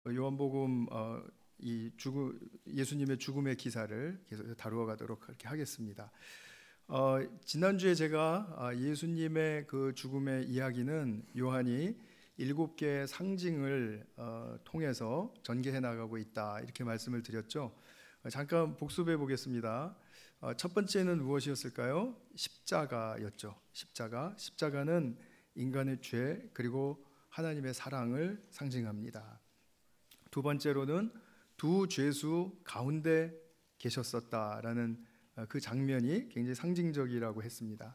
요한복음 예수님의 죽음의 기사를 계속 다루어 가도록 그렇게 하겠습니다. 지난주에 제가 예수님의 그 죽음의 이야기는 요한이 7개의 상징을 통해서 전개해 나가고 있다 이렇게 말씀을 드렸죠. 잠깐 복습해 보겠습니다. 첫 번째는 무엇이었을까요? 십자가였죠. 십자가는 인간의 죄 그리고 하나님의 사랑을 상징합니다. 두 번째로는 두 죄수 가운데 계셨었다라는 그 장면이 굉장히 상징적이라고 했습니다.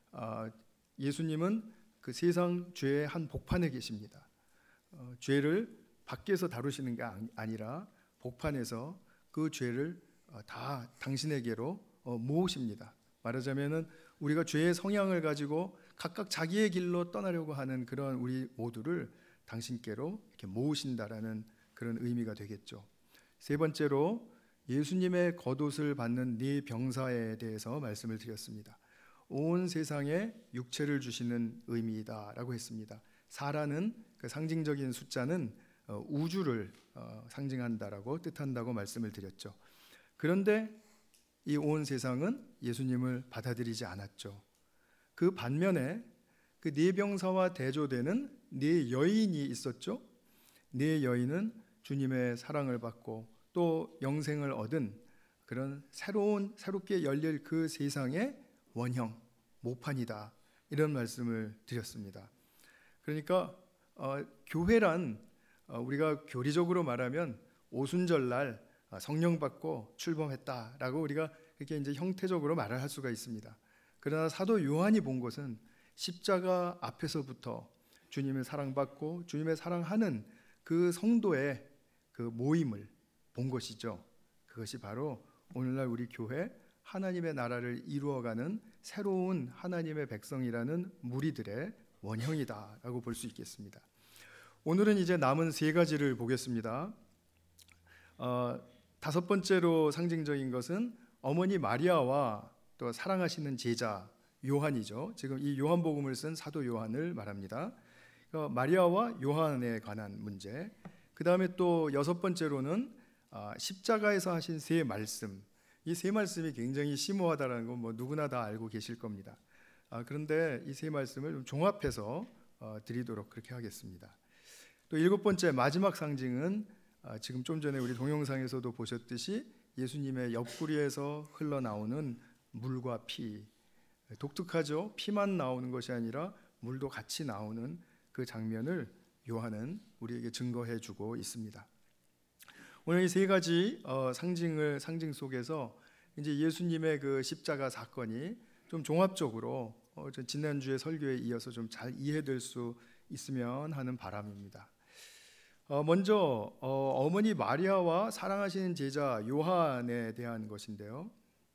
예수님은 그 세상 죄의 한 복판에 계십니다. 죄를 밖에서 다루시는 게 아니라 복판에서 그 죄를 다 당신에게로 모으십니다. 말하자면은 우리가 죄의 성향을 가지고 각각 자기의 길로 떠나려고 하는 그런 우리 모두를 당신께로 이렇게 모으신다라는 그런 의미가 되겠죠. 세 번째로 예수님의 겉옷을 받는 네 병사에 대해서 말씀을 드렸습니다. 온 세상에 육체를 주시는 의미이다라고 했습니다. 4라는 그 상징적인 숫자는 우주를 상징한다라고 뜻한다고 말씀을 드렸죠. 그런데 이 온 세상은 예수님을 받아들이지 않았죠. 그 반면에 그 네 병사와 대조되는 네 여인이 있었죠. 네 여인은 주님의 사랑을 받고 또 영생을 얻은 그런 새롭게 열릴 그 세상의 원형, 모판이다 이런 말씀을 드렸습니다. 그러니까 교회란 우리가 교리적으로 말하면 오순절날 성령 받고 출범했다라고 우리가 이렇게 이제 형태적으로 말을 할 수가 있습니다. 그러나 사도 요한이 본 것은 십자가 앞에서부터 주님의 사랑받고 주님의 사랑하는 그 성도의 그 모임을 본 것이죠. 그것이 바로 오늘날 우리 교회 하나님의 나라를 이루어가는 새로운 하나님의 백성이라는 무리들의 원형이다라고 볼 수 있겠습니다. 오늘은 이제 남은 세 가지를 보겠습니다. 다섯 번째로 상징적인 것은 어머니 마리아와 또 사랑하시는 제자 요한이죠. 지금 이 요한복음을 쓴 사도 요한을 말합니다. 마리아와 요한에 관한 문제. 그 다음에 또 여섯 번째로는 십자가에서 하신 세 말씀. 이 세 말씀이 굉장히 심오하다는 건 뭐 누구나 다 알고 계실 겁니다. 그런데 이 세 말씀을 좀 종합해서 드리도록 그렇게 하겠습니다. 또 일곱 번째 마지막 상징은 지금 좀 전에 우리 동영상에서도 보셨듯이 예수님의 옆구리에서 흘러나오는 물과 피. 독특하죠? 피만 나오는 것이 아니라 물도 같이 나오는 그 장면을 요한은 우리에게 증거해 주고 있습니다. 오늘 이 세 가지 상징 속에서 이제 예수님의 그 십자가 사건이 좀 종합적으로 지난주의 설교에 이어서 좀 잘 이해될 수 있으면 하는 바람입니다. 먼저 어머니 마리아와 사랑하시는 제자 요한에 대한 것인데요.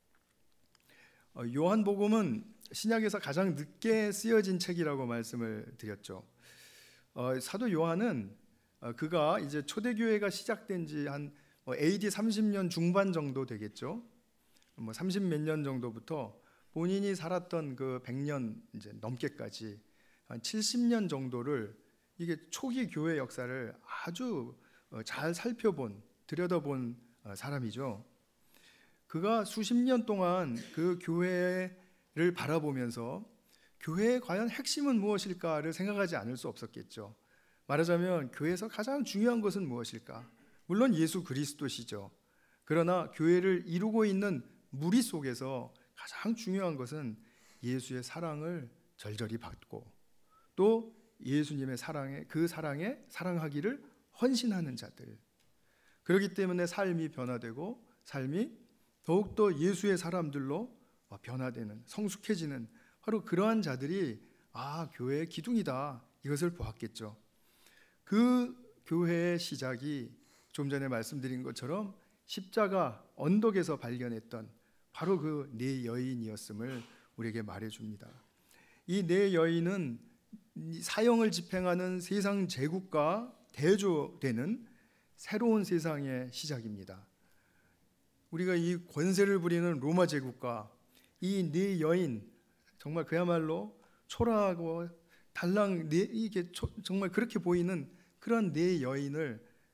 요한복음은 신약에서 가장 늦게 쓰여진 책이라고 말씀을 드렸죠. 사도 요한은 그가 이제 초대교회가 시작된 지 한 AD 30년 중반 정도 되겠죠. 30 몇 년 정도부터 본인이 살았던 그 100년 이제 넘게까지 한 70년 정도를 이게 초기 교회 역사를 아주 잘 들여다본 사람이죠. 그가 수십 년 동안 그 교회를 바라보면서 교회의 과연 핵심은 무엇일까를 생각하지 않을 수 없었겠죠. 말하자면 교회에서 가장 중요한 것은 무엇일까? 물론 예수 그리스도시죠. 그러나 교회를 이루고 있는 무리 속에서 가장 중요한 것은 예수의 사랑을 절절히 받고 또 예수님의 사랑하기를 헌신하는 자들. 그렇기 때문에 삶이 변화되고 삶이 더욱더 예수의 사람들로 변화되는, 성숙해지는 바로 그러한 자들이 교회의 기둥이다 이것을 보았겠죠. 그 교회의 시작이 좀 전에 말씀드린 것처럼 십자가 언덕에서 발견했던 바로 그 네 여인이었음을 우리에게 말해줍니다. 이 네 여인은 사형을 집행하는 세상 제국과 대조되는 새로운 세상의 시작입니다. 우리가 이 권세를 부리는 로마 제국과 이 네 여인 정말 그야말로 초라하고 달랑 이게 정말 그렇게 보이는 그런 네 여인을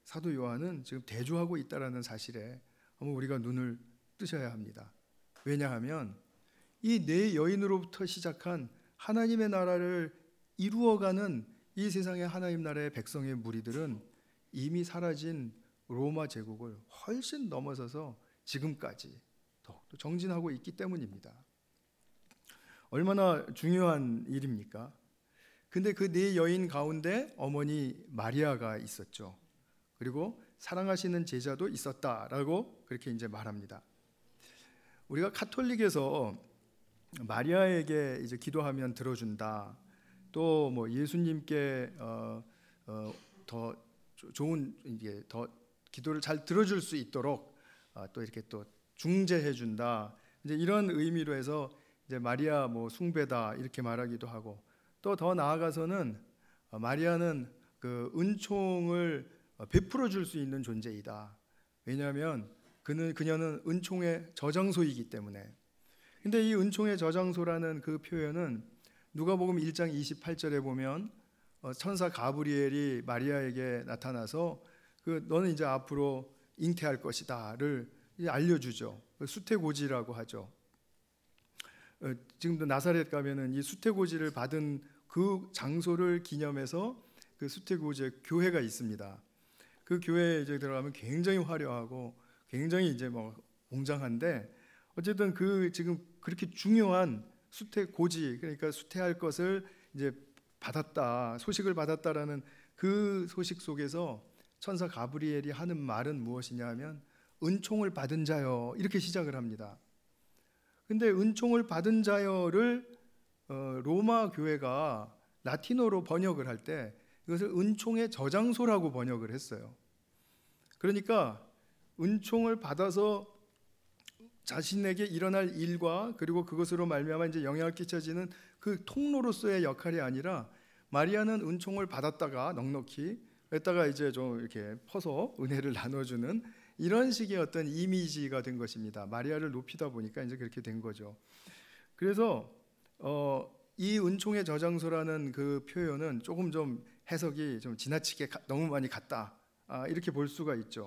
사도 요한은 지금 대조하고 있다라는 사실에 한번 우리가 눈을 뜨셔야 합니다. 왜냐하면 이 네 여인으로부터 시작한 하나님의 나라를 이루어가는 이 세상의 하나님 나라의 백성의 무리들은 이미 사라진 로마 제국을 훨씬 넘어서서 지금까지 더욱더 정진하고 있기 때문입니다. 얼마나 중요한 일입니까? 근데 그 네 여인 가운데 어머니 마리아가 있었죠. 그리고 사랑하시는 제자도 있었다라고 그렇게 이제 말합니다. 우리가 카톨릭에서 마리아에게 이제 기도하면 들어준다. 또 뭐 예수님께 더 좋은 이제 더 기도를 잘 들어줄 수 있도록 또 이렇게 또 중재해 준다. 이제 이런 의미로 해서 이제 마리아 뭐 숭배다 이렇게 말하기도 하고, 또 더 나아가서는 마리아는 그 은총을 베풀어 줄 수 있는 존재이다. 왜냐하면 그녀는 은총의 저장소이기 때문에. 근데 이 은총의 저장소라는 그 표현은 누가복음 1장 28절에 보면 천사 가브리엘이 마리아에게 나타나서 너는 이제 앞으로 잉태할 것이다를 알려주죠. 수태고지라고 하죠. 지금도 나사렛 가면은 이 수태고지를 받은 그 장소를 기념해서 그 수태고지의 교회가 있습니다. 그 교회에 이제 들어가면 굉장히 화려하고 굉장히 이제 뭐 웅장한데, 어쨌든 그 지금 그렇게 중요한 수태고지, 그러니까 수태할 것을 이제 받았다, 소식을 받았다라는 그 소식 속에서 천사 가브리엘이 하는 말은 무엇이냐 하면 은총을 받은 자여, 이렇게 시작을 합니다. 근데 은총을 받은 자여를 로마 교회가 라틴어로 번역을 할 때 이것을 은총의 저장소라고 번역을 했어요. 그러니까 은총을 받아서 자신에게 일어날 일과 그리고 그것으로 말미암아 이제 영향을 끼쳐지는 그 통로로서의 역할이 아니라, 마리아는 은총을 받았다가 넉넉히 했다가 이제 좀 이렇게 퍼서 은혜를 나눠주는 이런 식의 어떤 이미지가 된 것입니다. 마리아를 높이다 보니까 이제 그렇게 된 거죠. 그래서 이 은총의 저장소라는 그 표현은 조금 좀 해석이 좀 지나치게 너무 많이 갔다, 이렇게 볼 수가 있죠.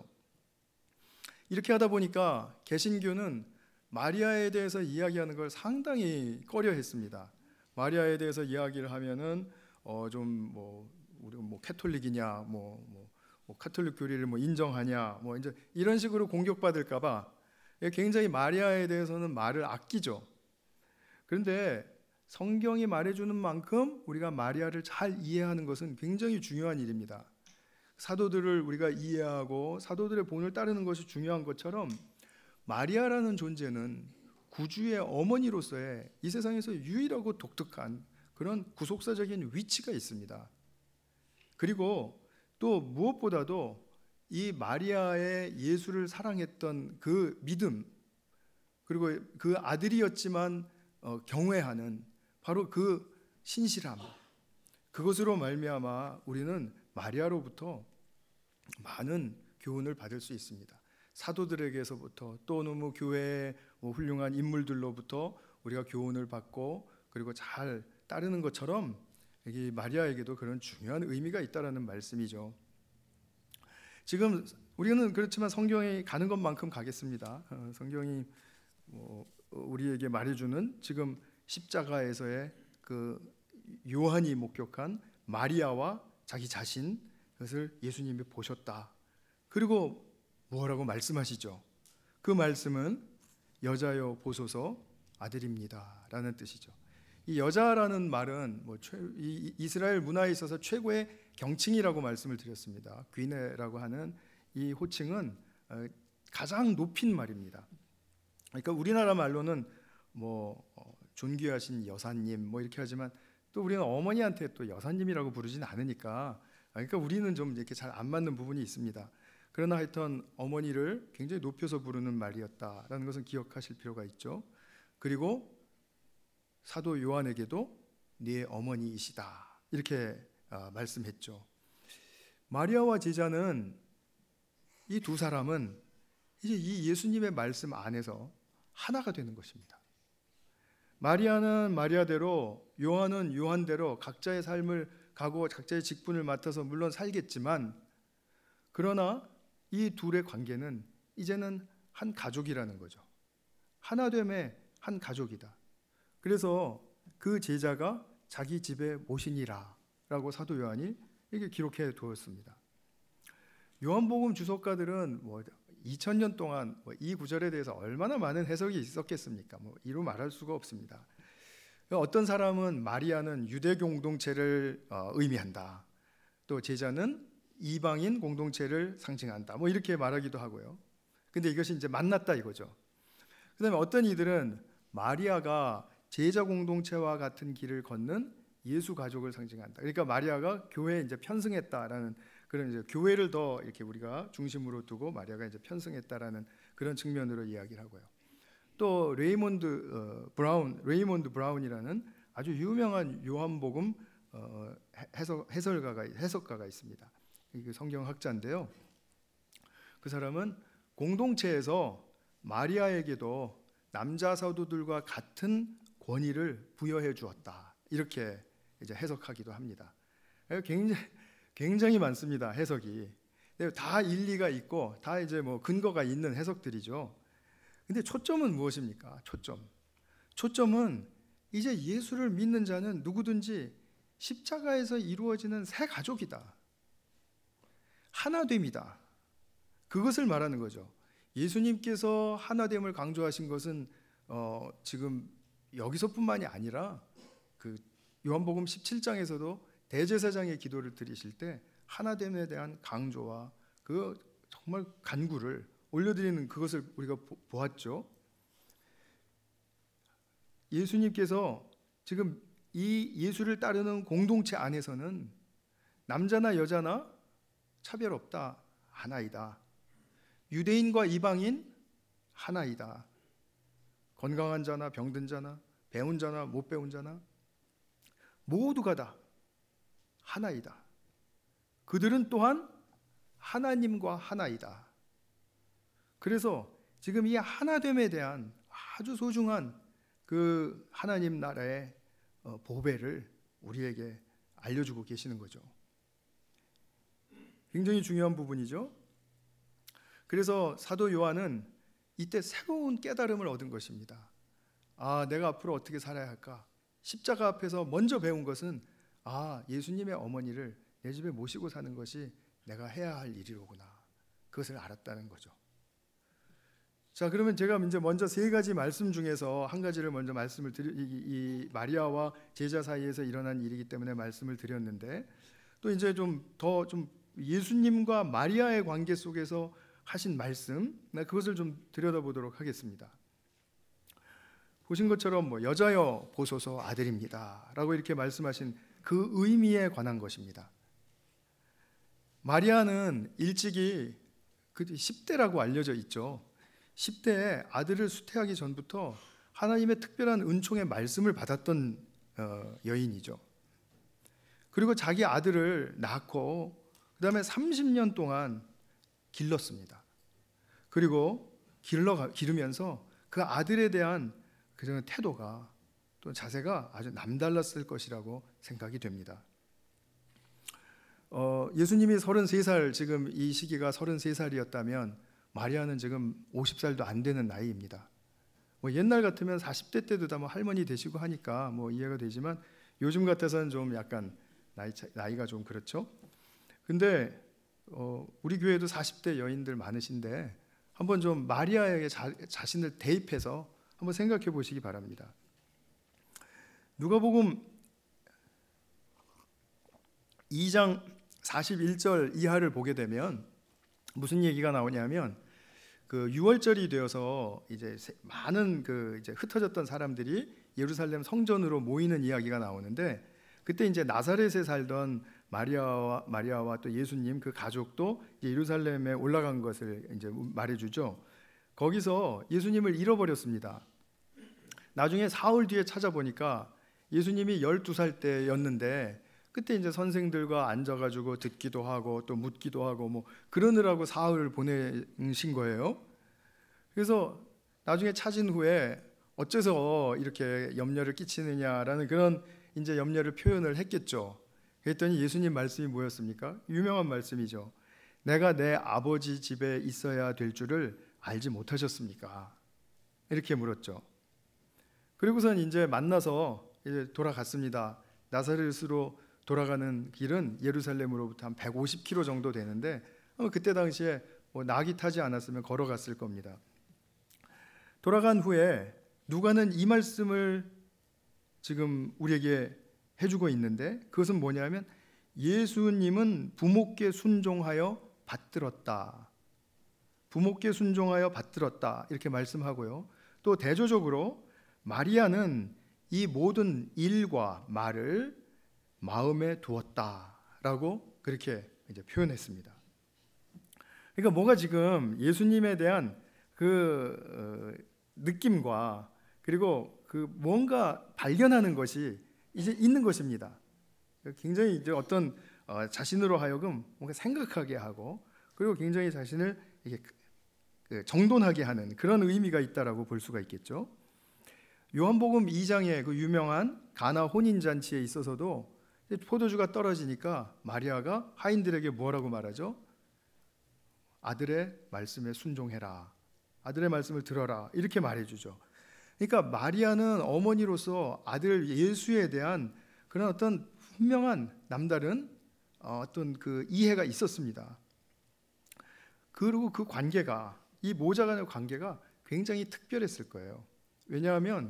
이렇게 하다 보니까 개신교는 마리아에 대해서 이야기하는 걸 상당히 꺼려했습니다. 마리아에 대해서 이야기를 하면은 좀 뭐 우리 뭐 캐톨릭이냐, 뭐 카톨릭 교리를 뭐 인정하냐, 뭐 이제 이런 식으로 공격받을까봐 굉장히 마리아에 대해서는 말을 아끼죠. 그런데 성경이 말해주는 만큼 우리가 마리아를 잘 이해하는 것은 굉장히 중요한 일입니다. 사도들을 우리가 이해하고 사도들의 본을 따르는 것이 중요한 것처럼, 마리아라는 존재는 구주의 어머니로서의 이 세상에서 유일하고 독특한 그런 구속사적인 위치가 있습니다. 그리고 또 무엇보다도 이 마리아의 예수를 사랑했던 그 믿음, 그리고 그 아들이었지만 경외하는 바로 그 신실함, 그것으로 말미암아 우리는 마리아로부터 많은 교훈을 받을 수 있습니다. 사도들에게서부터 또는 뭐 교회의 훌륭한 인물들로부터 우리가 교훈을 받고 그리고 잘 따르는 것처럼 여기 마리아에게도 그런 중요한 의미가 있다라는 말씀이죠. 지금 우리는 그렇지만 성경이 가는 것만큼 가겠습니다. 성경이 우리에게 말해주는 지금 십자가에서의 그 요한이 목격한 마리아와 자기 자신, 그것을 예수님이 보셨다. 그리고 뭐라고 말씀하시죠? 그 말씀은 여자여 보소서 아들입니다 라는 뜻이죠. 이 여자라는 말은 이 이스라엘 문화에 있어서 최고의 경칭이라고 말씀을 드렸습니다. 귀네라고 하는 이 호칭은 가장 높인 말입니다. 그러니까 우리나라 말로는 존귀하신 여사님 이렇게 하지만, 또 우리는 어머니한테 또 여사님이라고 부르진 않으니까, 그러니까 우리는 좀 이렇게 잘 안 맞는 부분이 있습니다. 그러나 하여튼 어머니를 굉장히 높여서 부르는 말이었다라는 것은 기억하실 필요가 있죠. 그리고 사도 요한에게도 네 어머니이시다 이렇게 말씀했죠. 마리아와 제자는, 이 두 사람은 이제 이 예수님의 말씀 안에서 하나가 되는 것입니다. 마리아는 마리아대로, 요한은 요한대로 각자의 삶을 가고 각자의 직분을 맡아서 물론 살겠지만, 그러나 이 둘의 관계는 이제는 한 가족이라는 거죠. 하나됨의 한 가족이다. 그래서 그 제자가 자기 집에 모시니라 라고 사도 요한이 이렇게 기록해 두었습니다. 요한복음 주석가들은 2000년 동안 이 구절에 대해서 얼마나 많은 해석이 있었겠습니까? 이루 말할 수가 없습니다. 어떤 사람은 마리아는 유대 공동체를 의미한다. 또 제자는 이방인 공동체를 상징한다. 이렇게 말하기도 하고요. 근데 이것이 이제 만났다 이거죠. 그다음에 어떤 이들은 마리아가 제자 공동체와 같은 길을 걷는 예수 가족을 상징한다. 그러니까 마리아가 교회에 이제 편승했다라는 그런 이제 교회를 더 이렇게 우리가 중심으로 두고 마리아가 이제 편승했다라는 그런 측면으로 이야기를 하고요. 또 레이몬드 브라운이라는 아주 유명한 요한복음 해석가가 있습니다. 이게 성경학자인데요. 그 사람은 공동체에서 마리아에게도 남자 사도들과 같은 권위를 부여해 주었다. 이렇게 이제 해석하기도 합니다. 굉장히 많습니다. 해석이. 다 일리가 있고 다 이제 근거가 있는 해석들이죠. 근데 초점은 무엇입니까? 초점은 이제 예수를 믿는 자는 누구든지 십자가에서 이루어지는 새 가족이다. 하나됨이다. 그것을 말하는 거죠. 예수님께서 하나됨을 강조하신 것은 지금 여기서뿐만이 아니라 그 요한복음 17장에서도 대제사장의 기도를 드리실 때 하나됨에 대한 강조와 그 정말 간구를 올려드리는 그것을 우리가 보았죠. 예수님께서 지금 이 예수를 따르는 공동체 안에서는 남자나 여자나 차별 없다. 하나이다. 유대인과 이방인 하나이다. 건강한 자나 병든 자나 배운 자나 못 배운 자나 모두가 다 하나이다. 그들은 또한 하나님과 하나이다. 그래서 지금 이 하나됨에 대한 아주 소중한 그 하나님 나라의 보배를 우리에게 알려주고 계시는 거죠. 굉장히 중요한 부분이죠. 그래서 사도 요한은 이때 새로운 깨달음을 얻은 것입니다. 내가 앞으로 어떻게 살아야 할까? 십자가 앞에서 먼저 배운 것은 예수님의 어머니를 내 집에 모시고 사는 것이 내가 해야 할 일이로구나. 그것을 알았다는 거죠. 자, 그러면 제가 이제 먼저 세 가지 말씀 중에서 한 가지를 먼저 말씀을 이 마리아와 제자 사이에서 일어난 일이기 때문에 말씀을 드렸는데, 또 이제 좀 예수님과 마리아의 관계 속에서 하신 말씀, 그것을 좀 들여다보도록 하겠습니다. 보신 것처럼 여자여 보소서 아들입니다 라고 이렇게 말씀하신 그 의미에 관한 것입니다. 마리아는 일찍이 10대라고 알려져 있죠. 10대에 아들을 수태하기 전부터 하나님의 특별한 은총의 말씀을 받았던 여인이죠. 그리고 자기 아들을 낳고 그 다음에 30년 동안 길렀습니다. 그리고 기르면서 그 아들에 대한 그 태도가 또 자세가 아주 남달랐을 것이라고 생각이 됩니다. 예수님이 33살, 지금 이 시기가 33살이었다면 마리아는 지금 50살도 안 되는 나이입니다. 옛날 같으면 40대 때도 다 할머니 되시고 하니까 이해가 되지만 요즘 같아서는 좀 약간 나이가 좀 그렇죠. 근데 우리 교회도 40대 여인들 많으신데 한번 좀 마리아에게 자신을 대입해서 한번 생각해 보시기 바랍니다. 누가복음 2장 41절 이하를 보게 되면 무슨 얘기가 나오냐면 그 유월절이 되어서 이제 많은 이제 흩어졌던 사람들이 예루살렘 성전으로 모이는 이야기가 나오는데, 그때 이제 나사렛에 살던 마리아와 또 예수님 그 가족도 예루살렘에 올라간 것을 이제 말해주죠. 거기서 예수님을 잃어버렸습니다. 나중에 사흘 뒤에 찾아보니까 예수님이 12살 때였는데, 그때 이제 선생들과 앉아가지고 듣기도 하고 또 묻기도 하고 그러느라고 사흘을 보내신 거예요. 그래서 나중에 찾은 후에 어째서 이렇게 염려를 끼치느냐라는 그런 이제 염려를 표현을 했겠죠. 그랬더니 예수님 말씀이 뭐였습니까? 유명한 말씀이죠. 내가 내 아버지 집에 있어야 될 줄을 알지 못하셨습니까? 이렇게 물었죠. 그리고선 이제 만나서 이제 돌아갔습니다. 나사렛으로 돌아가는 길은 예루살렘으로부터 한 150km 정도 되는데 그때 당시에 뭐 낙이 타지 않았으면 걸어갔을 겁니다. 돌아간 후에 누가는 이 말씀을 지금 우리에게 해주고 있는데, 그것은 뭐냐면 예수님은 부모께 순종하여 받들었다. 부모께 순종하여 받들었다. 이렇게 말씀하고요. 또 대조적으로 마리아는 이 모든 일과 말을 마음에 두었다라고 그렇게 이제 표현했습니다. 그러니까 뭐가 지금 예수님에 대한 그 느낌과 그리고 그 뭔가 발견하는 것이 이제 있는 것입니다. 굉장히 이제 어떤 자신으로 하여금 뭔가 생각하게 하고, 그리고 굉장히 자신을 이게 정돈하게 하는 그런 의미가 있다라고 볼 수가 있겠죠. 요한복음 2장의 그 유명한 가나 혼인 잔치에 있어서도 포도주가 떨어지니까 마리아가 하인들에게 뭐라고 말하죠? 아들의 말씀에 순종해라. 아들의 말씀을 들어라. 이렇게 말해주죠. 그러니까 마리아는 어머니로서 아들 예수에 대한 그런 어떤 분명한 남다른 어떤 그 이해가 있었습니다. 그리고 그 관계가, 이 모자 간의 관계가 굉장히 특별했을 거예요. 왜냐하면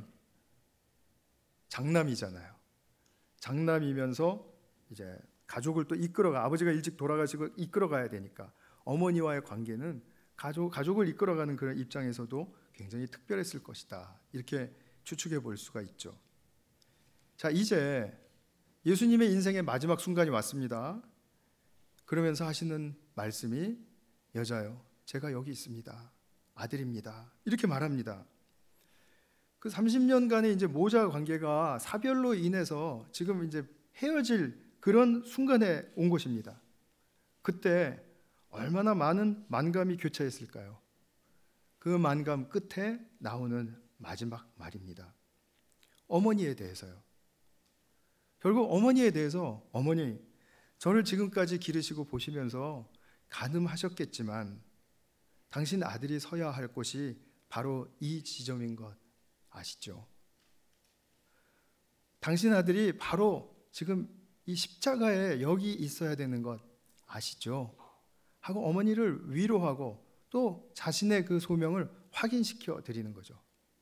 장남이잖아요. 장남이면서 이제 가족을 또 아버지가 일찍 돌아가시고 이끌어가야 되니까 어머니와의 관계는 가족을 이끌어가는 그런 입장에서도 굉장히 특별했을 것이다. 이렇게 추측해 볼 수가 있죠. 자, 이제 예수님의 인생의 마지막 순간이 왔습니다. 그러면서 하시는 말씀이, 여자요, 제가 여기 있습니다. 아들입니다. 이렇게 말합니다. 그 30년간의 이제 모자 관계가 사별로 인해서 지금 이제 헤어질 그런 순간에 온 것입니다. 그때 얼마나 많은 만감이 교차했을까요? 그 만감 끝에 나오는 마지막 말입니다. 어머니에 대해서요. 결국 어머니에 대해서, 어머니, 저를 지금까지 기르시고 보시면서 가늠하셨겠지만 당신 아들이 서야 할 곳이 바로 이 지점인 것 아시죠? 당신 아들이 바로 지금 이 십자가에 여기 있어야 되는 것 아시죠? 하고 어머니를 위로하고 또 자신의 그 소명을 확인시켜 드리는 거죠.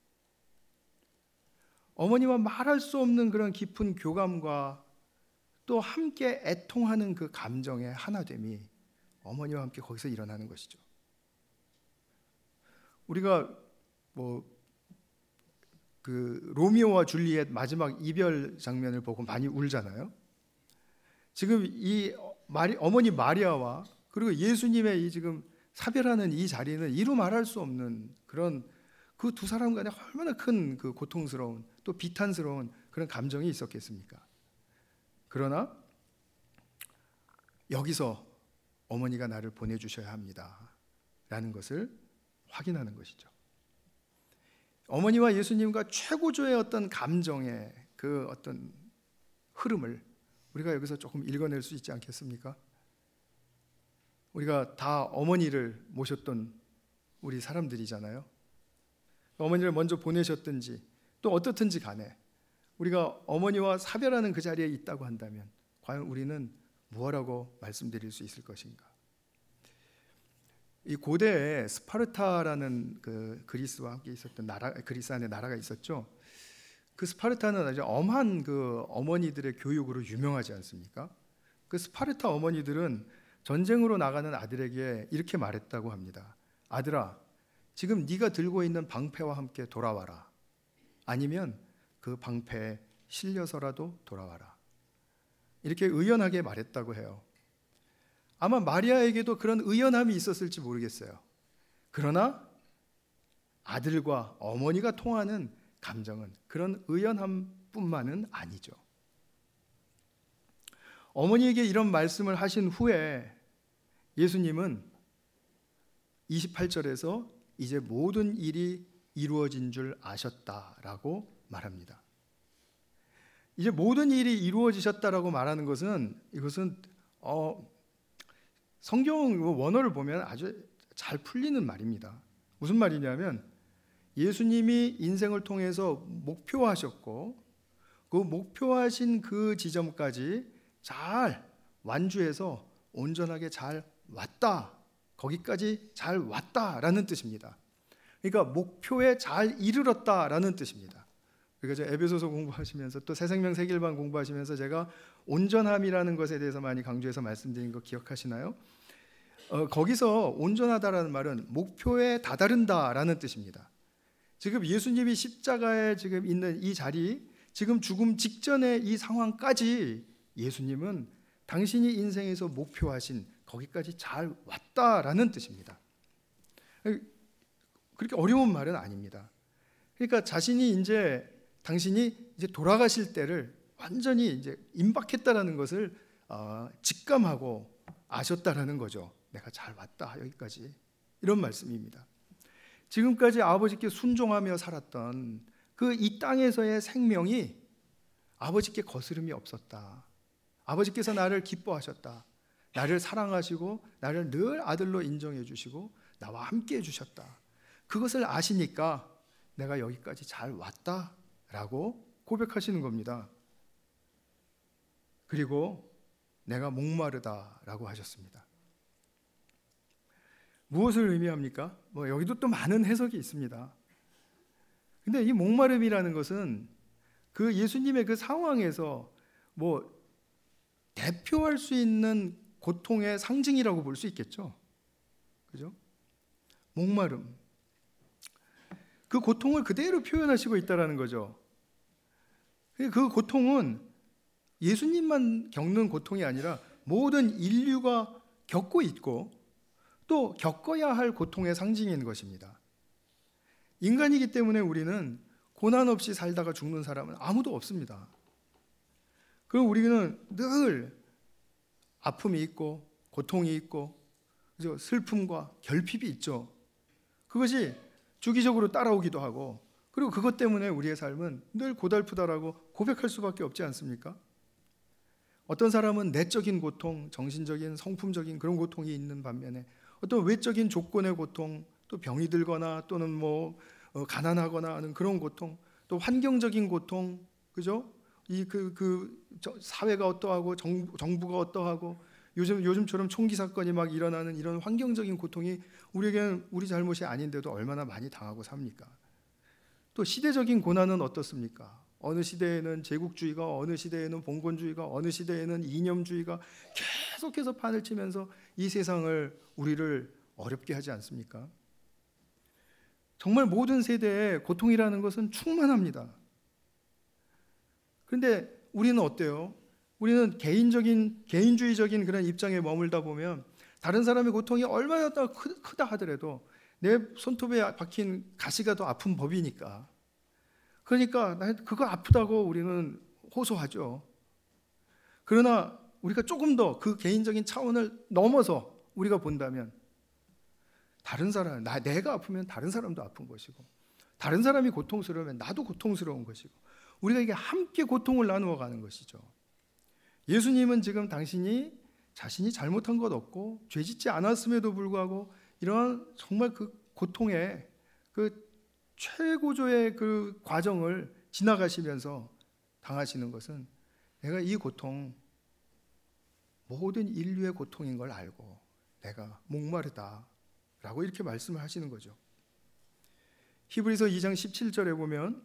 어머니와 말할 수 없는 그런 깊은 교감과 또 함께 애통하는 그 감정의 하나됨이 어머니와 함께 거기서 일어나는 것이죠. 우리가 그 로미오와 줄리엣 마지막 이별 장면을 보고 많이 울잖아요. 지금 이 어머니 마리아와 그리고 예수님의 이 지금 사별하는 이 자리는 이루 말할 수 없는 그런 그 두 사람 간에 얼마나 큰 그 고통스러운 또 비탄스러운 그런 감정이 있었겠습니까? 그러나 여기서 어머니가 나를 보내주셔야 합니다 라는 것을 확인하는 것이죠. 어머니와 예수님과 최고조의 어떤 감정의 그 어떤 흐름을 우리가 여기서 조금 읽어낼 수 있지 않겠습니까? 우리가 다 어머니를 모셨던 우리 사람들이잖아요. 어머니를 먼저 보내셨든지 또 어떻든지 간에 우리가 어머니와 사별하는 그 자리에 있다고 한다면 과연 우리는 무엇라고 말씀드릴 수 있을 것인가? 이 고대에 스파르타라는 그 그리스와 함께 있었던 그리스 안에 나라가 있었죠. 그 스파르타는 아주 엄한 그 어머니들의 교육으로 유명하지 않습니까? 그 스파르타 어머니들은 전쟁으로 나가는 아들에게 이렇게 말했다고 합니다. 아들아, 지금 네가 들고 있는 방패와 함께 돌아와라. 아니면 그 방패에 실려서라도 돌아와라. 이렇게 의연하게 말했다고 해요. 아마 마리아에게도 그런 의연함이 있었을지 모르겠어요. 그러나 아들과 어머니가 통하는 감정은 그런 의연함뿐만은 아니죠. 어머니에게 이런 말씀을 하신 후에 예수님은 28절에서 이제 모든 일이 이루어진 줄 아셨다라고 말합니다. 이제 모든 일이 이루어지셨다라고 말하는 것은 이것은 성경 원어를 보면 아주 잘 풀리는 말입니다. 무슨 말이냐면 예수님이 인생을 통해서 목표하셨고 그 목표하신 그 지점까지 잘 완주해서 온전하게 잘 왔다. 거기까지 잘 왔다라는 뜻입니다. 그러니까 목표에 잘 이르렀다라는 뜻입니다. 그러니까 에베소서 공부하시면서 또 새생명 세길반 공부하시면서 제가 온전함이라는 것에 대해서 많이 강조해서 말씀드린 거 기억하시나요? 거기서 온전하다라는 말은 목표에 다다른다라는 뜻입니다. 지금 예수님이 십자가에 지금 있는 이 자리, 지금 죽음 직전의 이 상황까지 예수님은 당신이 인생에서 목표하신 거기까지 잘 왔다라는 뜻입니다. 그렇게 어려운 말은 아닙니다. 그러니까 당신이 이제 돌아가실 때를 완전히 이제 임박했다라는 것을 직감하고 아셨다라는 거죠. 내가 잘 왔다 여기까지 이런 말씀입니다. 지금까지 아버지께 순종하며 살았던 그 이 땅에서의 생명이 아버지께 거스름이 없었다. 아버지께서 나를 기뻐하셨다. 나를 사랑하시고 나를 늘 아들로 인정해 주시고 나와 함께 해주셨다. 그것을 아시니까 내가 여기까지 잘 왔다라고 고백하시는 겁니다. 그리고 내가 목마르다라고 하셨습니다. 무엇을 의미합니까? 여기도 또 많은 해석이 있습니다. 근데 이 목마름이라는 것은 그 예수님의 그 상황에서 대표할 수 있는 고통의 상징이라고 볼 수 있겠죠. 그죠? 목마름. 그 고통을 그대로 표현하시고 있다는 거죠. 그 고통은 예수님만 겪는 고통이 아니라 모든 인류가 겪고 있고 또 겪어야 할 고통의 상징인 것입니다. 인간이기 때문에 우리는 고난 없이 살다가 죽는 사람은 아무도 없습니다. 그럼 우리는 늘 아픔이 있고 고통이 있고 그죠? 슬픔과 결핍이 있죠. 그것이 주기적으로 따라오기도 하고 그리고 그것 때문에 우리의 삶은 늘 고달프다라고 고백할 수밖에 없지 않습니까? 어떤 사람은 내적인 고통, 정신적인, 성품적인 그런 고통이 있는 반면에 어떤 외적인 조건의 고통, 또 병이 들거나 또는 가난하거나 하는 그런 고통, 또 환경적인 고통, 그죠? 사회가 어떠하고 정부가 어떠하고 요즘처럼 총기 사건이 막 일어나는 이런 환경적인 고통이 우리에게는 우리 잘못이 아닌데도 얼마나 많이 당하고 삽니까? 또 시대적인 고난은 어떻습니까? 어느 시대에는 제국주의가, 어느 시대에는 봉건주의가, 어느 시대에는 이념주의가 계속해서 판을 치면서 이 세상을 우리를 어렵게 하지 않습니까? 정말 모든 세대에 고통이라는 것은 충만합니다. 그런데 우리는 어때요? 우리는 개인주의적인 그런 입장에 머물다 보면 다른 사람의 고통이 얼마나 크다 하더라도 내 손톱에 박힌 가시가 더 아픈 법이니까. 그러니까 그거 아프다고 우리는 호소하죠. 그러나 우리가 조금 더 그 개인적인 차원을 넘어서 우리가 본다면 다른 사람, 내가 아프면 다른 사람도 아픈 것이고 다른 사람이 고통스러우면 나도 고통스러운 것이고 우리가 이게 함께 고통을 나누어 가는 것이죠. 예수님은 지금 자신이 잘못한 것 없고 죄짓지 않았음에도 불구하고 이러한 정말 그 고통의 그 최고조의 그 과정을 지나가시면서 당하시는 것은 내가 이 고통 모든 인류의 고통인 걸 알고 내가 목마르다라고 이렇게 말씀을 하시는 거죠. 히브리서 2장 17절에 보면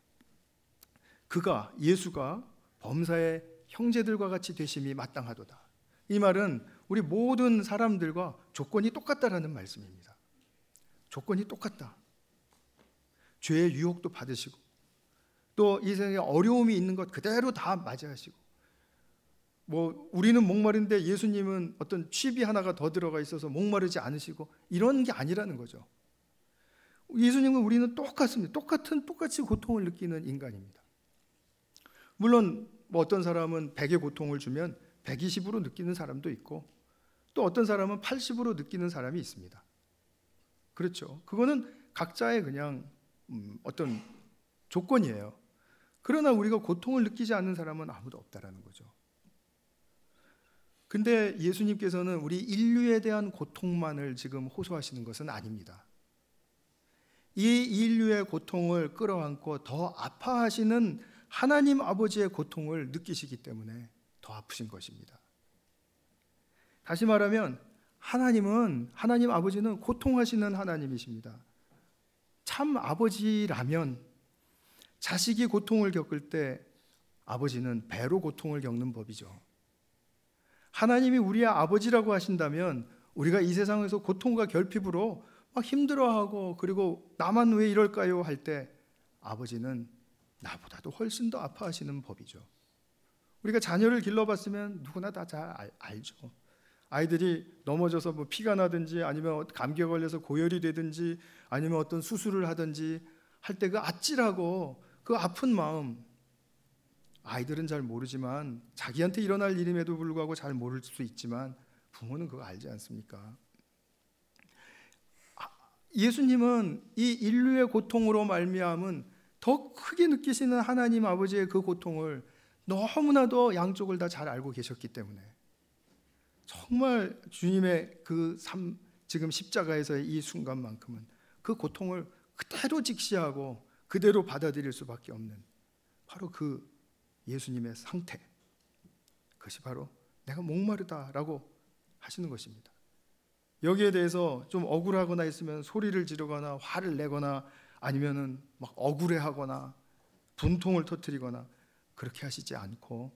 예수가 범사의 형제들과 같이 되심이 마땅하도다. 이 말은 우리 모든 사람들과 조건이 똑같다라는 말씀입니다. 조건이 똑같다. 죄의 유혹도 받으시고 또 이 세상에 어려움이 있는 것 그대로 다 맞이하시고 우리는 목마른데 예수님은 어떤 취비 하나가 더 들어가 있어서 목마르지 않으시고 이런 게 아니라는 거죠. 예수님은 우리는 똑같습니다. 똑같이 고통을 느끼는 인간입니다. 물론 어떤 사람은 100의 고통을 주면 120으로 느끼는 사람도 있고 또 어떤 사람은 80으로 느끼는 사람이 있습니다. 그렇죠. 그거는 각자의 그냥 어떤 조건이에요. 그러나 우리가 고통을 느끼지 않는 사람은 아무도 없다라는 거죠. 근데 예수님께서는 우리 인류에 대한 고통만을 지금 호소하시는 것은 아닙니다. 이 인류의 고통을 끌어안고 더 아파하시는 하나님 아버지의 고통을 느끼시기 때문에 더 아프신 것입니다. 다시 말하면 하나님 아버지는 고통하시는 하나님이십니다. 참 아버지라면 자식이 고통을 겪을 때 아버지는 배로 고통을 겪는 법이죠. 하나님이 우리의 아버지라고 하신다면 우리가 이 세상에서 고통과 결핍으로 막 힘들어하고 그리고 나만 왜 이럴까요 할 때 아버지는 나보다도 훨씬 더 아파하시는 법이죠. 우리가 자녀를 길러봤으면 누구나 다 잘 알죠. 아이들이 넘어져서 뭐 피가 나든지 아니면 감기에 걸려서 고열이 되든지 아니면 어떤 수술을 하든지 할 때 그 아찔하고 그 아픈 마음, 아이들은 잘 모르지만 자기한테 일어날 일임에도 불구하고 잘 모를 수 있지만 부모는 그거 알지 않습니까? 예수님은 이 인류의 고통으로 말미암은 더 크게 느끼시는 하나님 아버지의 그 고통을 너무나도 양쪽을 다 잘 알고 계셨기 때문에 정말 주님의 그 삶, 지금 십자가에서의 이 순간만큼은 그 고통을 그대로 직시하고 그대로 받아들일 수밖에 없는 바로 그 예수님의 상태, 그것이 바로 내가 목마르다라고 하시는 것입니다. 여기에 대해서 좀 억울하거나 있으면 소리를 지르거나 화를 내거나 아니면은 막 억울해하거나 분통을 터뜨리거나 그렇게 하시지 않고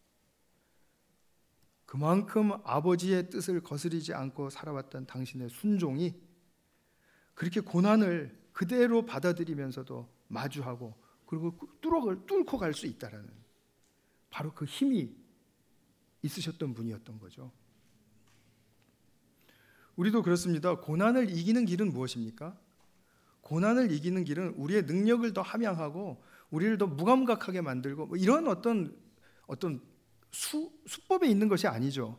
그만큼 아버지의 뜻을 거스리지 않고 살아왔던 당신의 순종이 그렇게 고난을 그대로 받아들이면서도 마주하고 그리고 뚫고 갈 수 있다라는 바로 그 힘이 있으셨던 분이었던 거죠. 우리도 그렇습니다. 고난을 이기는 길은 무엇입니까? 고난을 이기는 길은 우리의 능력을 더 함양하고 우리를 더 무감각하게 만들고 뭐 이런 어떤 수법에 있는 것이 아니죠.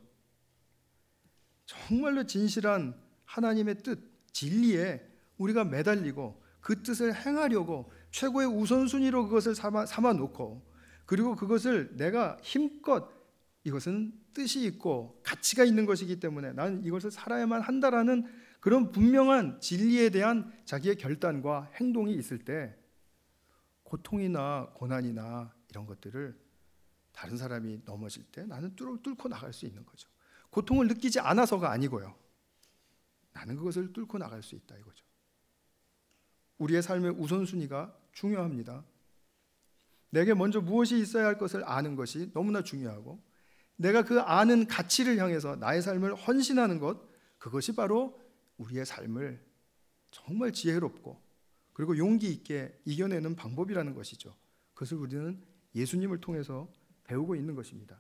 정말로 진실한 하나님의 뜻, 진리에 우리가 매달리고 그 뜻을 행하려고 최고의 우선순위로 그것을 삼아 놓고 그리고 그것을 내가 힘껏 이것은 뜻이 있고 가치가 있는 것이기 때문에 나는 이것을 살아야만 한다라는 그런 분명한 진리에 대한 자기의 결단과 행동이 있을 때 고통이나 고난이나 이런 것들을 다른 사람이 넘어질 때 나는 뚫고 나갈 수 있는 거죠. 고통을 느끼지 않아서가 아니고요. 나는 그것을 뚫고 나갈 수 있다 이거죠. 우리의 삶의 우선순위가 중요합니다. 내게 먼저 무엇이 있어야 할 것을 아는 것이 너무나 중요하고 내가 그 아는 가치를 향해서 나의 삶을 헌신하는 것, 그것이 바로 우리의 삶을 정말 지혜롭고 그리고 용기 있게 이겨내는 방법이라는 것이죠. 그것을 우리는 예수님을 통해서 배우고 있는 것입니다.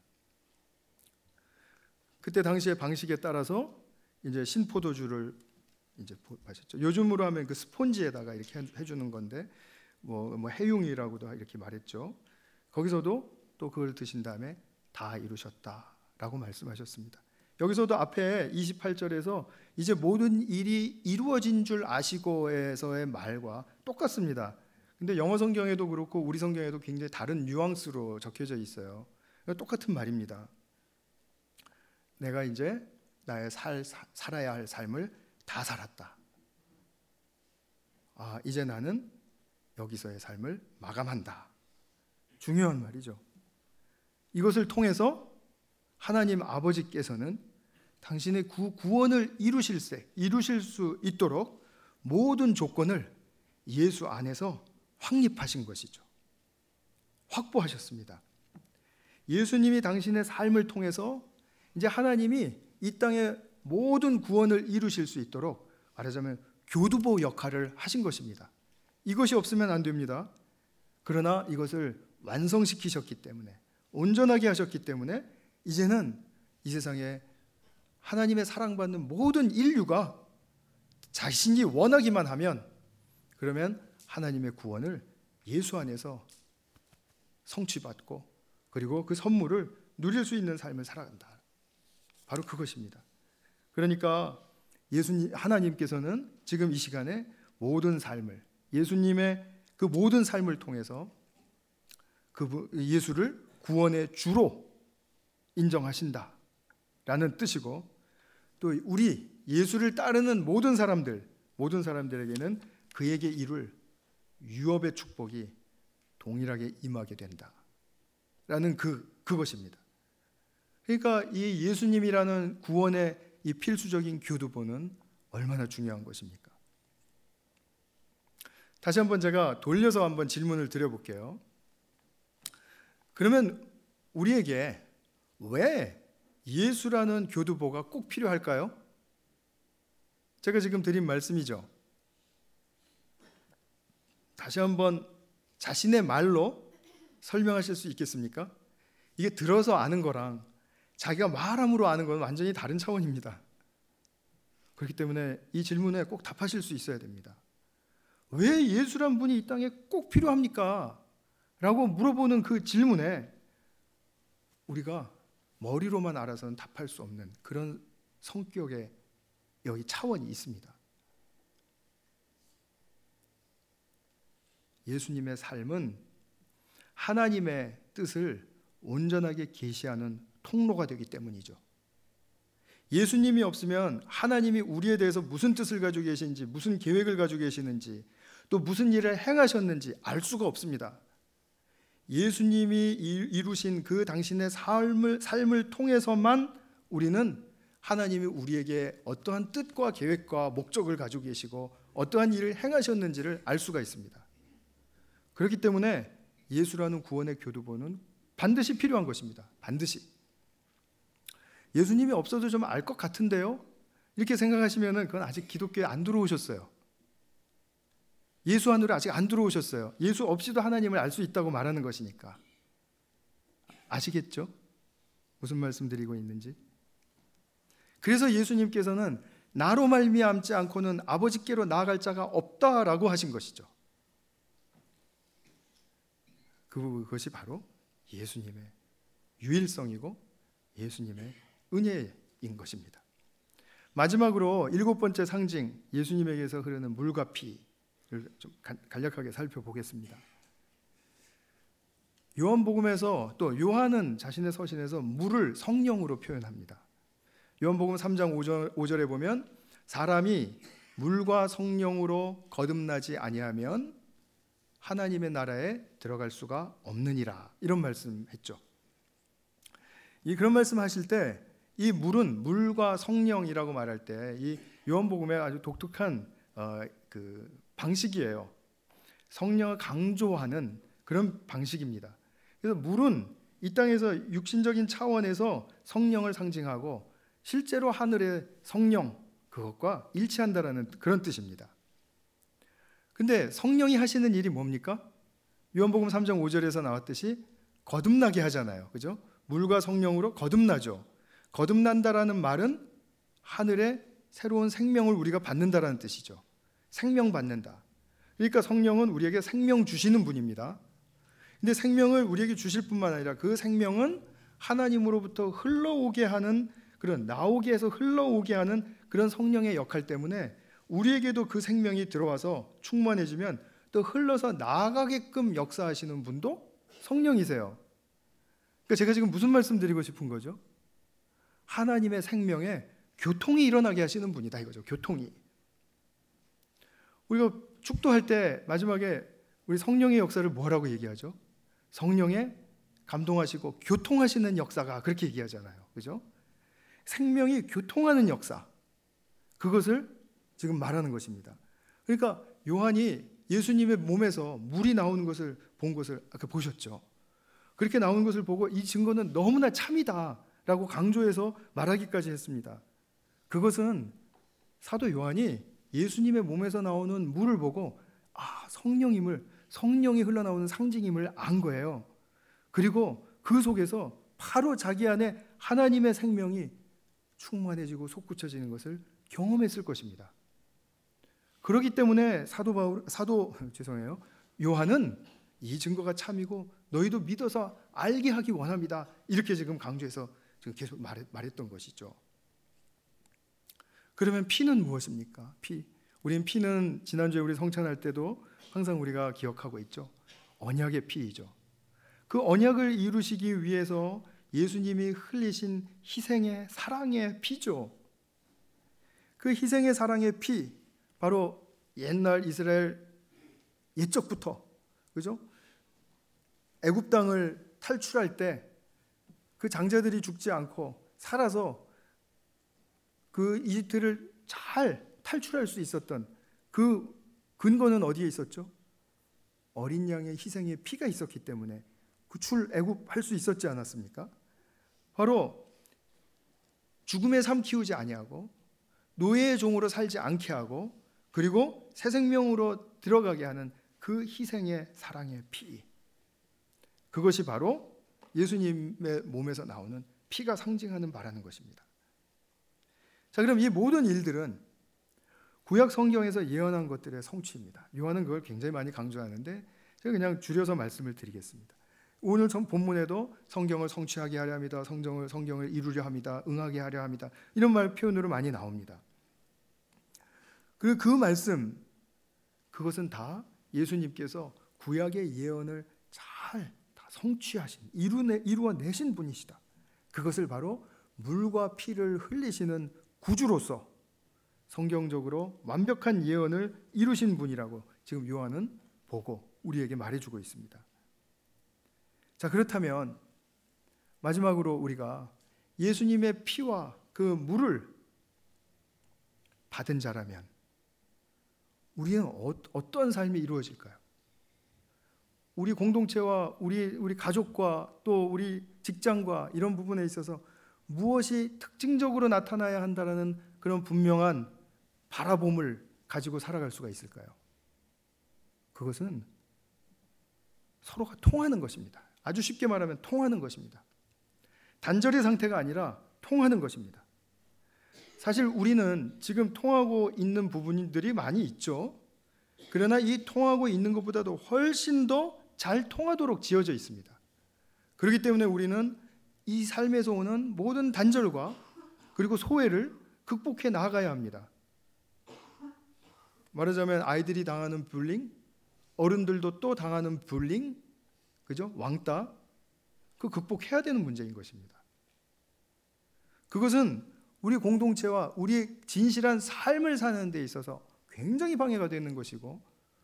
그때 당시의 방식에 따라서 이제 신포도주를 이제 마셨죠. 요즘으로 하면 그 스폰지에다가 이렇게 해주는 건데 뭐 해용이라고도 이렇게 말했죠. 거기서도 또 그걸 드신 다음에 다 이루셨다라고 말씀하셨습니다. 여기서도 앞에 28절에서 이제 모든 일이 이루어진 줄 아시고에서의 말과 똑같습니다. 근데 영어 성경에도 그렇고 우리 성경에도 굉장히 다른 뉘앙스로 적혀져 있어요. 똑같은 말입니다. 내가 이제 나의 살아야 할 삶을 다 살았다. 이제 나는 여기서의 삶을 마감한다. 중요한 말이죠. 이것을 통해서 하나님 아버지께서는 당신의 구원을 이루실 수 있도록 모든 조건을 예수 안에서 확립하신 것이죠. 확보하셨습니다. 예수님이 당신의 삶을 통해서 이제 하나님이 이 땅에 모든 구원을 이루실 수 있도록 말하자면 교두보 역할을 하신 것입니다. 이것이 없으면 안 됩니다. 그러나 이것을 완성시키셨기 때문에 온전하게 하셨기 때문에 이제는 이 세상에 하나님의 사랑받는 모든 인류가 자신이 원하기만 하면 그러면 하나님의 구원을 예수 안에서 성취받고 그리고 그 선물을 누릴 수 있는 삶을 살아간다. 바로 그것입니다. 그러니까 하나님께서는 지금 이 시간에 모든 삶을 예수님의 그 모든 삶을 통해서 그 예수를 구원의 주로 인정하신다. 라는 뜻이고, 또 우리 예수를 따르는 모든 사람들에게는 그에게 이룰 유업의 축복이 동일하게 임하게 된다 라는 그것입니다. 그러니까 이 예수님이라는 구원의 이 필수적인 교두보는 얼마나 중요한 것입니까? 다시 한번 제가 돌려서 한번 질문을 드려볼게요. 그러면 우리에게 왜 예수라는 교두보가 꼭 필요할까요? 제가 지금 드린 말씀이죠. 다시 한번 자신의 말로 설명하실 수 있겠습니까? 이게 들어서 아는 거랑 자기가 말함으로 아는 건 완전히 다른 차원입니다. 그렇기 때문에 이 질문에 꼭 답하실 수 있어야 됩니다. 왜 예수란 분이 이 땅에 꼭 필요합니까? 라고 물어보는 그 질문에 우리가 머리로만 알아서는 답할 수 없는 그런 성격의 여기 차원이 있습니다. 예수님의 삶은 하나님의 뜻을 온전하게 계시하는 통로가 되기 때문이죠. 예수님이 없으면 하나님이 우리에 대해서 무슨 뜻을 가지고 계신지, 무슨 계획을 가지고 계시는지, 또 무슨 일을 행하셨는지 알 수가 없습니다. 예수님이 이루신 그 당신의 삶을 통해서만 우리는 하나님이 우리에게 어떠한 뜻과 계획과 목적을 가지고 계시고 어떠한 일을 행하셨는지를 알 수가 있습니다. 그렇기 때문에 예수라는 구원의 교두보는 반드시 필요한 것입니다. 반드시. 예수님이 없어도 좀 알 것 같은데요? 이렇게 생각하시면 그건 아직 기독교에 안 들어오셨어요. 예수 안으로 아직 안 들어오셨어요. 예수 없이도 하나님을 알 수 있다고 말하는 것이니까. 아시겠죠? 무슨 말씀 드리고 있는지. 그래서 예수님께서는 나로 말미암지 않고는 아버지께로 나아갈 자가 없다라고 하신 것이죠. 그것이 바로 예수님의 유일성이고 예수님의 은혜인 것입니다. 마지막으로 7번째 상징, 예수님에게서 흐르는 물과 피를 좀 간략하게 살펴보겠습니다. 요한복음에서 또 요한은 자신의 서신에서 물을 성령으로 표현합니다. 요한복음 3장 5절에 보면 사람이 물과 성령으로 거듭나지 아니하면 하나님의 나라에 들어갈 수가 없느니라, 이런 말씀했죠. 그런 말씀하실 때 이 물은 물과 성령이라고 말할 때 이 요한복음의 아주 독특한 그 방식이에요. 성령을 강조하는 그런 방식입니다. 그래서 물은 이 땅에서 육신적인 차원에서 성령을 상징하고 실제로 하늘의 성령, 그것과 일치한다라는 그런 뜻입니다. 근데 성령이 하시는 일이 뭡니까? 요한복음 3장 5절에서 나왔듯이 거듭나게 하잖아요. 그죠? 물과 성령으로 거듭나죠. 거듭난다라는 말은 하늘의 새로운 생명을 우리가 받는다라는 뜻이죠. 생명 받는다. 그러니까 성령은 우리에게 생명 주시는 분입니다. 근데 생명을 우리에게 주실 뿐만 아니라 그 생명은 하나님으로부터 흘러오게 하는, 그런 나오게 해서 흘러오게 하는 그런 성령의 역할 때문에 우리에게도 그 생명이 들어와서 충만해지면 또 흘러서 나아가게끔 역사하시는 분도 성령이세요. 그러니까 제가 지금 무슨 말씀 드리고 싶은 거죠? 하나님의 생명에 교통이 일어나게 하시는 분이다 이거죠. 교통이. 우리가 축도할 때 마지막에 우리 성령의 역사를 뭐라고 얘기하죠? 성령의 감동하시고 교통하시는 역사가, 그렇게 얘기하잖아요. 그죠? 생명이 교통하는 역사, 그것을 지금 말하는 것입니다. 그러니까 요한이 예수님의 몸에서 물이 나오는 것을 본 것을 아까 보셨죠. 그렇게 나오는 것을 보고 이 증거는 너무나 참이다라고 강조해서 말하기까지 했습니다. 그것은 사도 요한이 예수님의 몸에서 나오는 물을 보고 성령임을, 성령이 흘러나오는 상징임을 안 거예요. 그리고 그 속에서 바로 자기 안에 하나님의 생명이 충만해지고 솟구쳐지는 것을 경험했을 것입니다. 그렇기 때문에 요한은 이 증거가 참이고 너희도 믿어서 알게 하기 원합니다, 이렇게 지금 강조해서 지금 계속 말했던 것이죠. 그러면 피는 무엇입니까? 피. 우린 피는 지난주에 우리 성찬할 때도 항상 우리가 기억하고 있죠. 언약의 피이죠. 그 언약을 이루시기 위해서 예수님이 흘리신 희생의 사랑의 피죠. 그 희생의 사랑의 피, 바로 옛날 이스라엘 옛적부터, 그죠? 애굽 땅을 탈출할 때 그 장자들이 죽지 않고 살아서 그 이집트를 잘 탈출할 수 있었던 그 근거는 어디에 있었죠? 어린 양의 희생의 피가 있었기 때문에 그 출애굽할 수 있었지 않았습니까? 바로 죽음의 삶 키우지 아니하고 노예의 종으로 살지 않게 하고 그리고 새 생명으로 들어가게 하는 그 희생의 사랑의 피, 그것이 바로 예수님의 몸에서 나오는 피가 상징하는 바라는 것입니다. 자, 그럼 이 모든 일들은 구약 성경에서 예언한 것들의 성취입니다. 요한은 그걸 굉장히 많이 강조하는데 제가 그냥 줄여서 말씀을 드리겠습니다. 오늘 본문에도 성경을 성취하게 하려 합니다. 성경을 이루려 합니다. 응하게 하려 합니다. 이런 말 표현으로 많이 나옵니다. 그 말씀, 그것은 다 예수님께서 구약의 예언을 잘 다 성취하신, 이루어내신 분이시다. 그것을 바로 물과 피를 흘리시는 구주로서 성경적으로 완벽한 예언을 이루신 분이라고 지금 요한은 보고 우리에게 말해주고 있습니다. 자, 그렇다면 마지막으로 우리가 예수님의 피와 그 물을 받은 자라면 우리는 어떤 삶이 이루어질까요? 우리 공동체와 우리 가족과 또 우리 직장과 이런 부분에 있어서 무엇이 특징적으로 나타나야 한다는 그런 분명한 바라봄을 가지고 살아갈 수가 있을까요? 그것은 서로가 통하는 것입니다. 아주 쉽게 말하면 통하는 것입니다. 단절의 상태가 아니라 통하는 것입니다. 사실 우리는 지금 통하고 있는 부분들이 많이 있죠. 그러나 이 통하고 있는 것보다도 훨씬 더 잘 통하도록 지어져 있습니다. 그렇기 때문에 우리는 이 삶에서 오는 모든 단절과 그리고 소외를 극복해 나가야 합니다. 말하자면 아이들이 당하는 불링, 어른들도 또 당하는 불링, 그죠? 왕따, 그 극복해야 되는 문제인 것입니다. 그것은 우리 공동체와 우리의 진실한 삶을 사는 데 있어서 굉장히 방해가 되는 것이고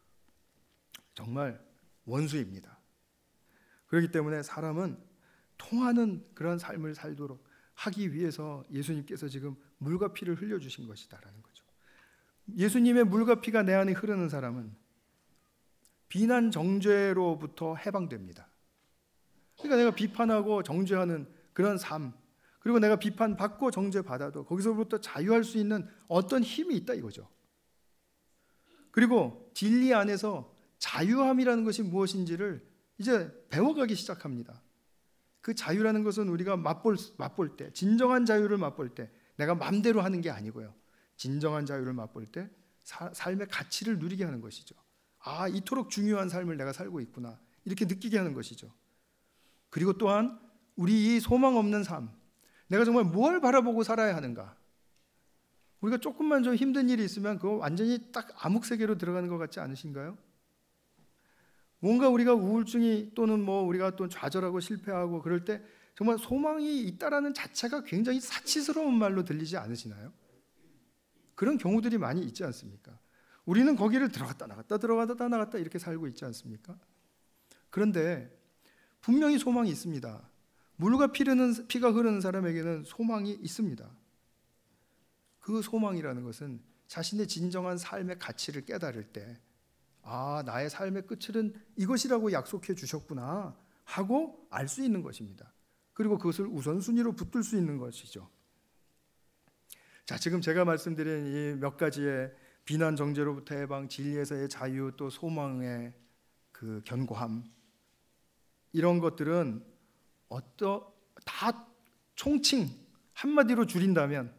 정말 원수입니다. 그렇기 때문에 사람은 통하는 그런 삶을 살도록 하기 위해서 예수님께서 지금 물과 피를 흘려주신 것이다라는 거죠. 예수님의 물과 피가 내 안에 흐르는 사람은 비난 정죄로부터 해방됩니다. 그러니까 내가 비판하고 정죄하는 그런 삶, 그리고 내가 비판받고 정죄받아도 거기서부터 자유할 수 있는 어떤 힘이 있다 이거죠. 그리고 진리 안에서 자유함이라는 것이 무엇인지를 이제 배워가기 시작합니다. 그 자유라는 것은 우리가 맛볼 때, 진정한 자유를 맛볼 때 내가 마음대로 하는 게 아니고요. 진정한 자유를 맛볼 때 삶의 가치를 누리게 하는 것이죠. 아, 이토록 중요한 삶을 내가 살고 있구나, 이렇게 느끼게 하는 것이죠. 그리고 또한 우리 이 소망 없는 삶, 내가 정말 뭘 바라보고 살아야 하는가. 우리가 조금만 좀 힘든 일이 있으면 그거 완전히 딱 암흑 세계로 들어가는 것 같지 않으신가요? 뭔가 우리가 우울증이 또는 우리가 또 좌절하고 실패하고 그럴 때 정말 소망이 있다라는 자체가 굉장히 사치스러운 말로 들리지 않으시나요? 그런 경우들이 많이 있지 않습니까? 우리는 거기를 들어갔다 나갔다 이렇게 살고 있지 않습니까? 그런데 분명히 소망이 있습니다. 물과 피가 흐르는 사람에게는 소망이 있습니다. 그 소망이라는 것은 자신의 진정한 삶의 가치를 깨달을 때, 아, 나의 삶의 끝은 이것이라고 약속해 주셨구나 하고 알 수 있는 것입니다. 그리고 그것을 우선순위로 붙들 수 있는 것이죠. 자, 지금 제가 말씀드린 이 몇 가지의 비난 정죄로부터 해방, 진리에서의 자유, 또 소망의 그 견고함, 이런 것들은 다 총칭 한마디로 줄인다면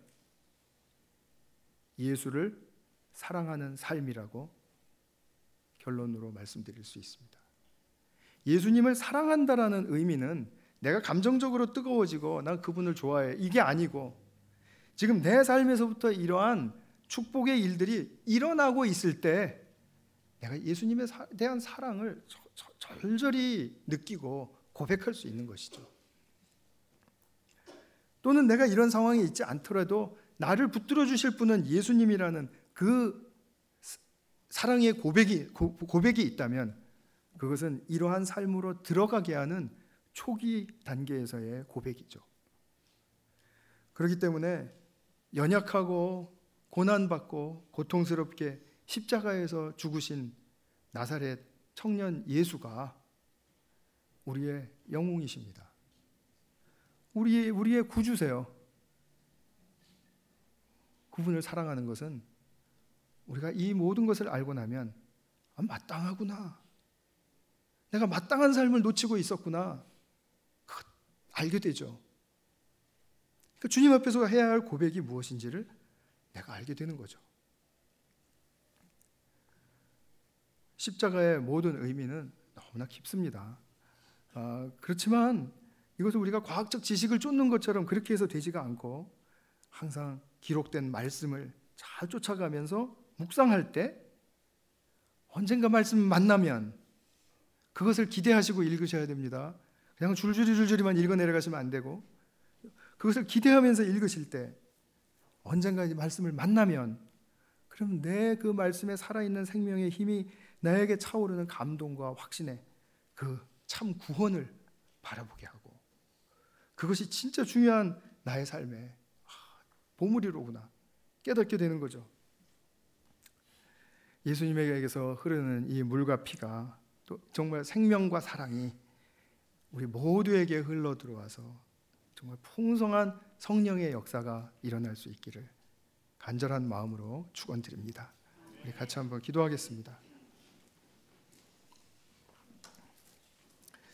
예수를 사랑하는 삶이라고 결론으로 말씀드릴 수 있습니다. 예수님을 사랑한다라는 의미는 내가 감정적으로 뜨거워지고 난 그분을 좋아해, 이게 아니고 지금 내 삶에서부터 이러한 축복의 일들이 일어나고 있을 때 내가 예수님에 대한 사랑을 절절히 느끼고 고백할 수 있는 것이죠. 또는 내가 이런 상황에 있지 않더라도 나를 붙들어 주실 분은 예수님이라는 그 사랑의 고백이 있다면 그것은 이러한 삶으로 들어가게 하는 초기 단계에서의 고백이죠. 그렇기 때문에 연약하고 고난받고 고통스럽게 십자가에서 죽으신 나사렛 청년 예수가 우리의 영웅이십니다. 우리의 구주세요. 그분을 사랑하는 것은 우리가 이 모든 것을 알고 나면 마땅하구나, 내가 마땅한 삶을 놓치고 있었구나, 알게 되죠. 그러니까 주님 앞에서 해야 할 고백이 무엇인지를 내가 알게 되는 거죠. 십자가의 모든 의미는 너무나 깊습니다. 그렇지만 이것을 우리가 과학적 지식을 쫓는 것처럼 그렇게 해서 되지가 않고 항상 기록된 말씀을 잘 쫓아가면서 묵상할 때 언젠가 말씀 만나면 그것을 기대하시고 읽으셔야 됩니다. 그냥 줄줄이만 읽어 내려가시면 안 되고 그것을 기대하면서 읽으실 때 언젠가 이 말씀을 만나면 그럼 내 그 말씀에 살아있는 생명의 힘이 나에게 차오르는 감동과 확신의 그 참 구원을 바라보게 하고 그것이 진짜 중요한 나의 삶의 보물이로구나 깨닫게 되는 거죠. 예수님에게서 흐르는 이 물과 피가 또 정말 생명과 사랑이 우리 모두에게 흘러 들어와서 정말 풍성한 성령의 역사가 일어날 수 있기를 간절한 마음으로 축원드립니다. 우리 같이 한번 기도하겠습니다.